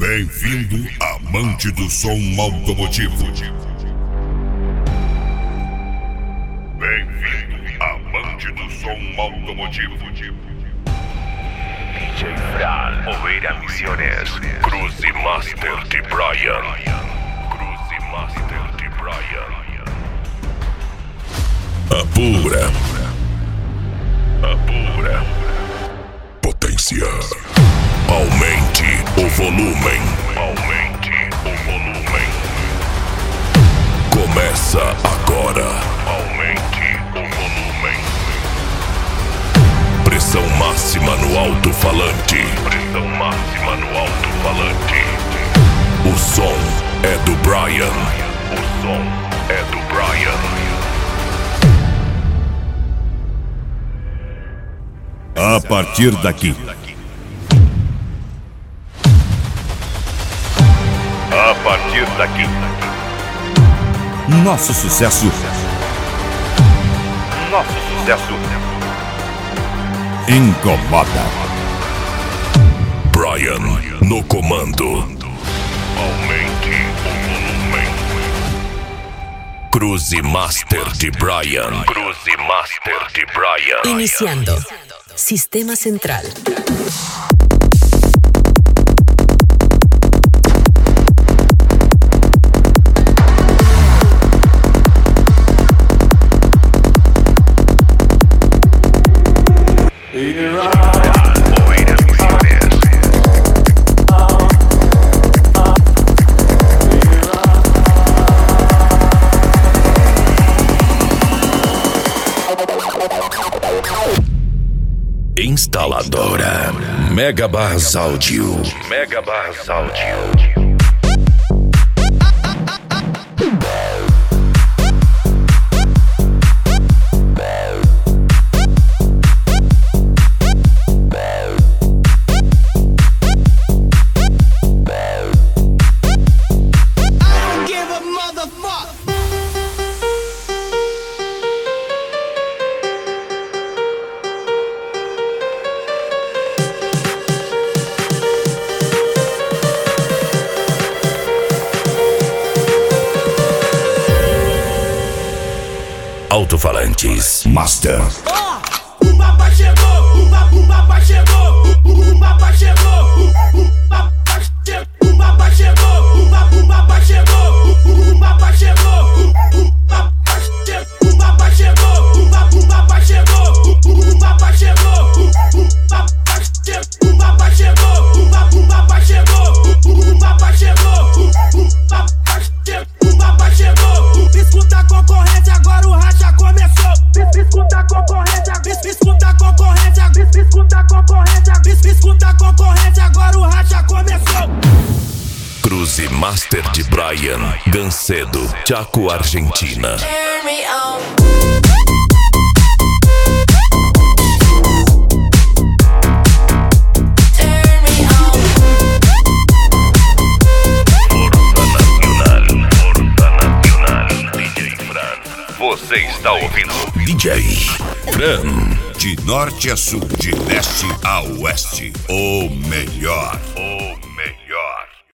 Bem-vindo, amante do som automotivo. Bem-vindo, amante do som automotivo. DJ Fran, Oveira Misiones, Cruze Master de Brian. Cruze Master de Brian. Apura. Apura. Potência. Aumente o volume. Aumente o volume. Começa agora. Aumente o volume. Pressão máxima no alto-falante. Pressão máxima no alto-falante. O som é do Brian. O som é do Brian. A partir daqui. A partir daqui. Nosso sucesso. Nosso sucesso. Incomoda. Brian no comando. Aumente o volume. Cruze Master de Brian. Cruze Master de Brian. Iniciando. Sistema central. Oveira Misiones. Instaladora Megabars Audio. Megabars Audio. Alto-falantes Master. O papai chegou, o papai chegou, o papai chegou, o papai chegou, o papai chegou, o papai chegou, o papai chegou, o papai chegou, o papai chegou, o papai chegou, o papai chegou, o papai chegou, o papai chegou, o papai chegou, o papai chegou, o papai chegou, o papai chegou. Escuta a concorrente, agora o racha começou. Escuta a concorrente, escuta a concorrente, escuta a concorrente, escuta a concorrente, agora o racha começou. Cruze Master de Brian. Gancedo, Chaco, Argentina. Turn me on. Turn me on. Força Nacional. DJ Fran. Você está ouvindo? DJ Fran. De norte a sul, de leste a oeste. O melhor. O